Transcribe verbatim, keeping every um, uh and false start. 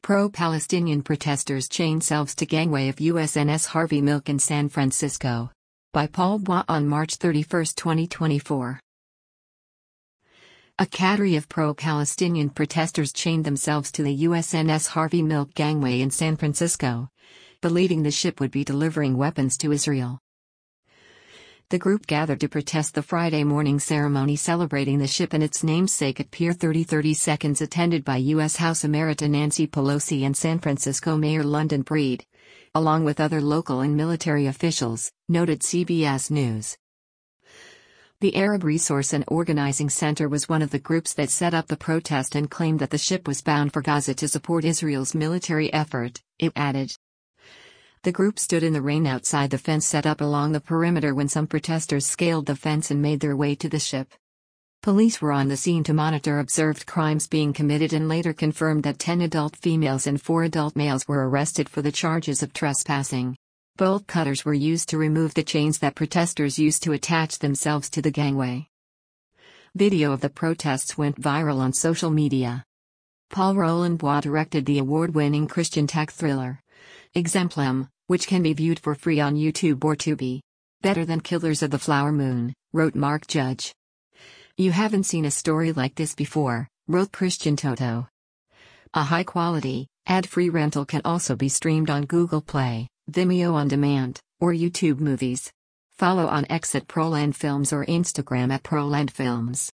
Pro-Palestinian protesters chain themselves to gangway of U S N S Harvey Milk in San Francisco. By Paul Bois on March thirty-first, twenty twenty-four. A cadre of pro-Palestinian protesters chained themselves to the U S N S Harvey Milk gangway in San Francisco, believing the ship would be delivering weapons to Israel. The group gathered to protest the Friday morning ceremony celebrating the ship and its namesake at Pier thirty thirty seconds, attended by U S House Emerita Nancy Pelosi and San Francisco Mayor London Breed, along with other local and military officials, noted C B S News. The Arab Resource and Organizing Center was one of the groups that set up the protest and claimed that the ship was bound for Gaza to support Israel's military effort, it added. The group stood in the rain outside the fence set up along the perimeter when some protesters scaled the fence and made their way to the ship. Police were on the scene to monitor observed crimes being committed and later confirmed that ten adult females and four adult males were arrested for the charges of trespassing. Bolt cutters were used to remove the chains that protesters used to attach themselves to the gangway. Video of the protests went viral on social media. Paul Roland Bois directed the award-winning Christian tech thriller Exemplum, which can be viewed for free on YouTube or Tubi. Better than Killers of the Flower Moon, wrote Mark Judge. You haven't seen a story like this before, wrote Christian Toto. A high-quality, ad-free rental can also be streamed on Google Play, Vimeo On Demand, or YouTube Movies. Follow on X at Proland Films or Instagram at Proland Films.